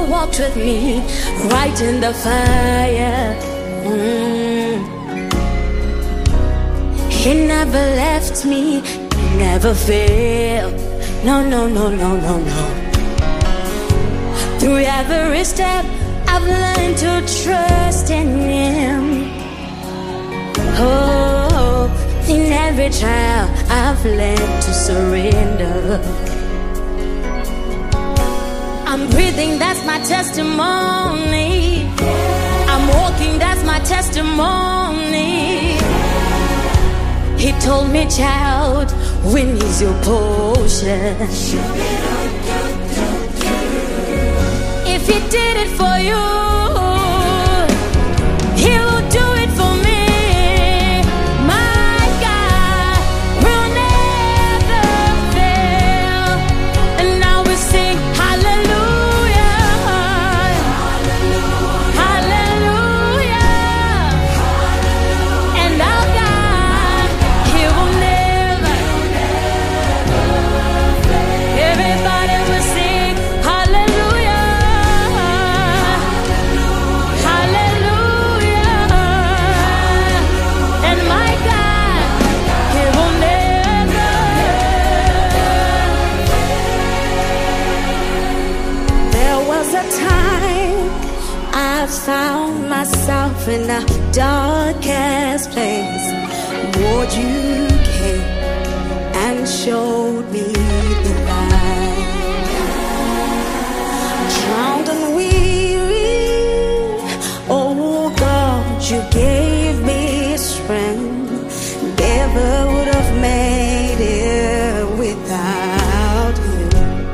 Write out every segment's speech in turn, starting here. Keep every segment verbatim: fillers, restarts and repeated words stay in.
walked with me right in the fire. Mm. He never left me, never failed. No, no, no, no, no, no. Through every step, I've learned to trust in Him. Oh, in every trial, I've learned to surrender. I'm breathing, that's my testimony. I'm walking, that's my testimony. He told me, child, when is your portion? If He did it for you, He will do it for me. My God will never fail. And now we sing hallelujah, hallelujah, and our God, He will never. Everybody will sing hallelujah, hallelujah, and my God, He will never. There was a time I found myself in the darkest place. Lord, you came and showed me the light. Drowned and weary, oh God, you gave me strength. Never would have made it without you.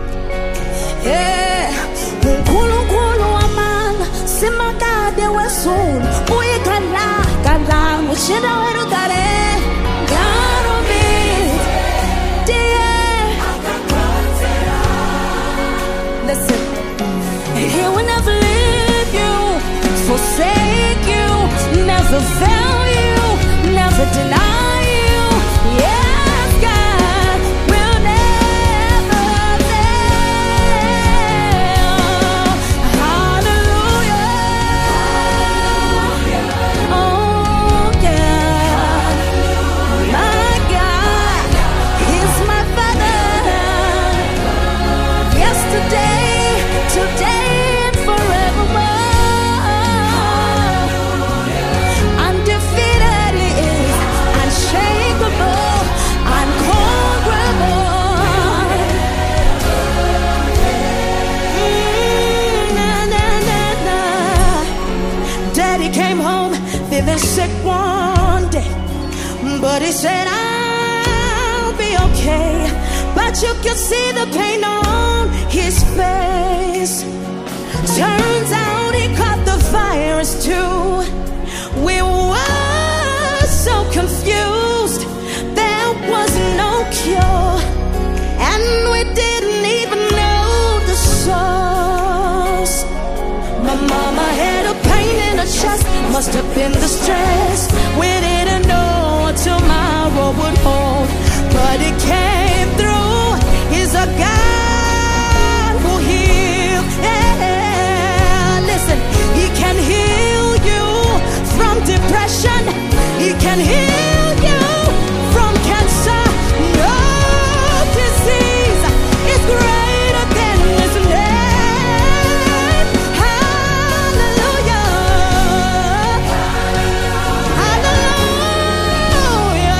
Yeah, Nkulu nkulu amala, simakade wesulu, uyikala kala, mushida werugare, garo beat, dear. Listen, He will never leave you, forsake you, never fail you, never deny you. Yes, God will never fail. Hallelujah. Oh, God. My God, He's my Father. Yesterday, today, and forevermore. Undefeated He is, unshakable, unconquerable. Mm, na, na, na, na. Daddy came home feeling sick one day, but he said, I'll be okay. But you could see the pain on his face. Turns out he caught the virus too. We were so confused, there was no cure, and we didn't even know the source. My mama had a pain in her chest, must have been the stress. We didn't know what tomorrow would hold, but it came through. He's a God who heals. Yeah, listen, He can heal you from depression. He can heal you from cancer. No disease is greater than His name. Hallelujah, hallelujah.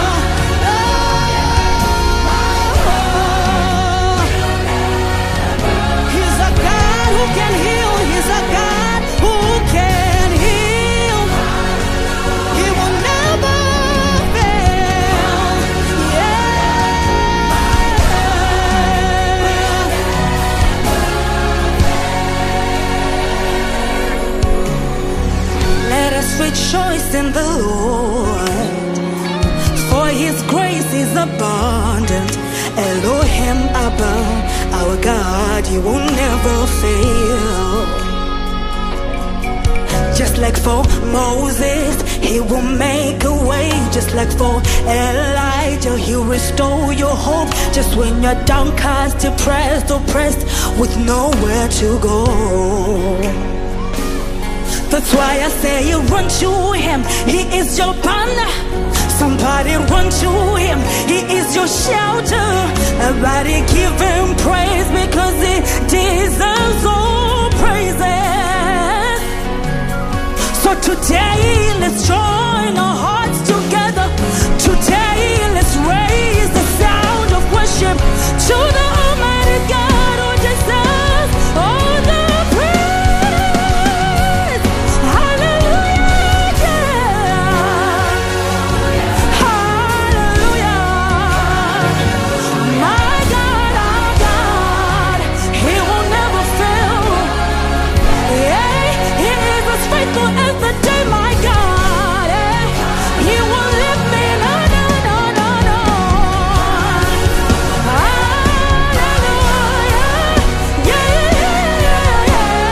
Oh, He's a God who can heal. He's a God who can heal. He will never fail. Yeah. Let us rejoice in the Lord, for His grace is abundant. Elohim Abba, our God, He will never fail. Just like for Moses, he will make a way. Just like for Elijah, he'll restore your hope. Just when you're downcast, depressed, oppressed, with nowhere to go. That's why I say you run to him. He is your banner. Somebody run to him. He is your shelter. Everybody give him praise, because he deserves all praises. So today, let's join our hearts together. Today, let's raise the sound of worship to the Almighty God who deserves all the praise. Hallelujah, yeah. Hallelujah. My God, our God, he will never fail. Yeah, he is as faithful as the day, my God. Yeah. He will lift me, no, no, no, no, no. Hallelujah. Yeah, yeah, yeah,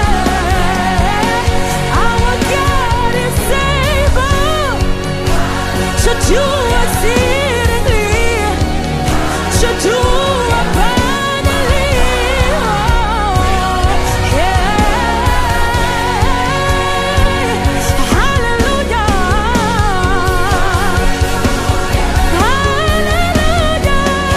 yeah. Our God is able to do exceedingly, to do abundantly. Oh, yeah. Hallelujah. Hallelujah.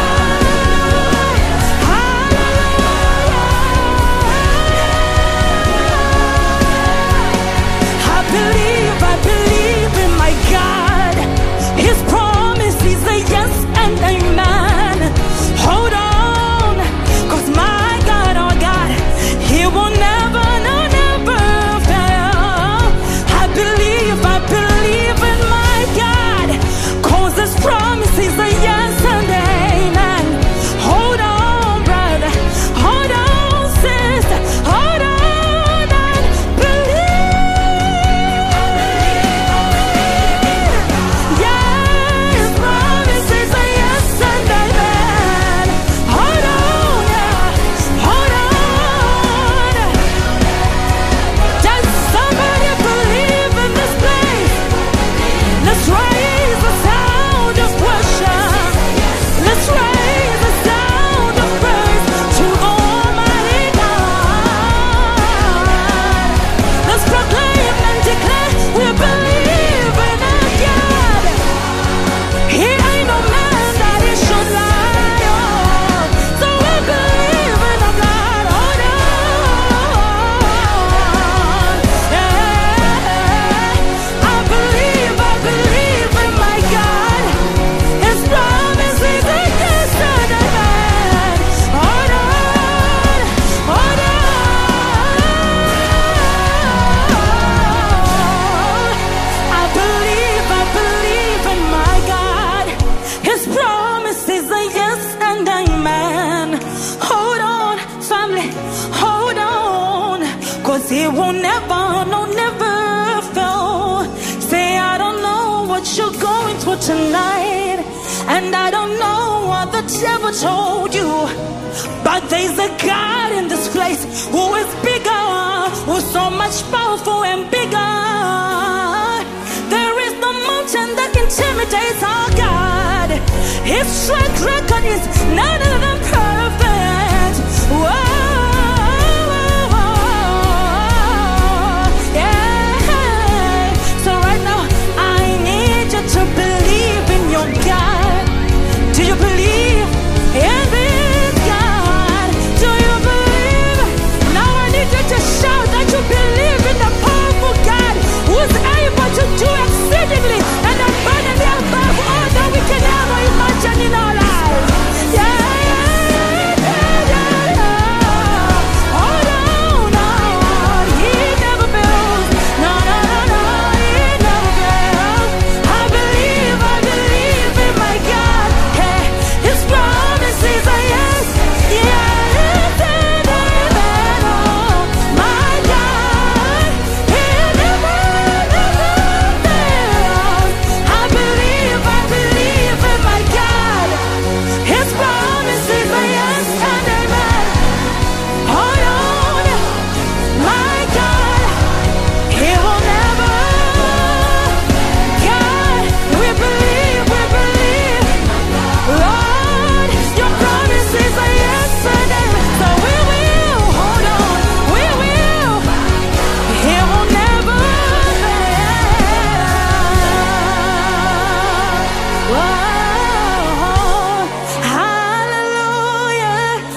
Hallelujah. I believe, I believe in my God. His promise is a yes and amen. Hold on, cause my God, our God, he will never, no, never fail. I believe, I believe in my God, cause his promise is a yes and amen. Hold on, brother, hold on, sister, hold on and believe. Yeah, his promise is a yes and amen. Hold on, yeah, hold on. Does somebody believe in this place? Let's raise the sound of worship. Let's raise the sound of praise to Almighty God. Let's proclaim and declare we believe in our God. He ain't no man that he should lie. Oh, so we believe in our God. Hold on. Yeah. I believe, I believe in my God. His promise is a yes and amen. Hold on, hold on. I believe, I believe in my God. His promise is a yes and amen. Hold on, family, hold on, cause he will never, no, never fail. Say, I don't know what you're going through tonight, and I don't know what the devil told you, but there's a God in this place who is bigger, who's so much powerful and bigger. There is no mountain that intimidates our God. His track record is none of them perfect. Whoa, yeah. So right now, I need you to believe in your God. Do you believe in this God? Do you believe? Now I need you to shout that you believe in the powerful God who's able to do exceedingly and abundantly above all that we can ever imagine in our lives. Yeah, yeah, yeah, yeah, yeah.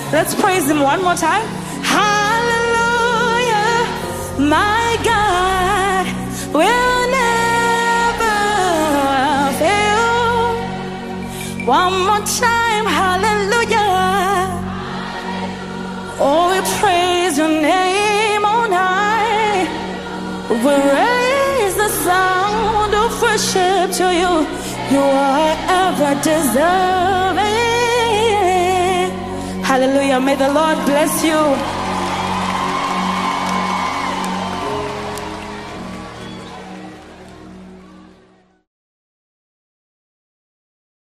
Let's praise him one more time. Hallelujah, my God will never fail. One more time, hallelujah. Oh, we praise your name on high. We raise the sound of worship to you. You are ever deserving. Hallelujah. May the Lord bless you.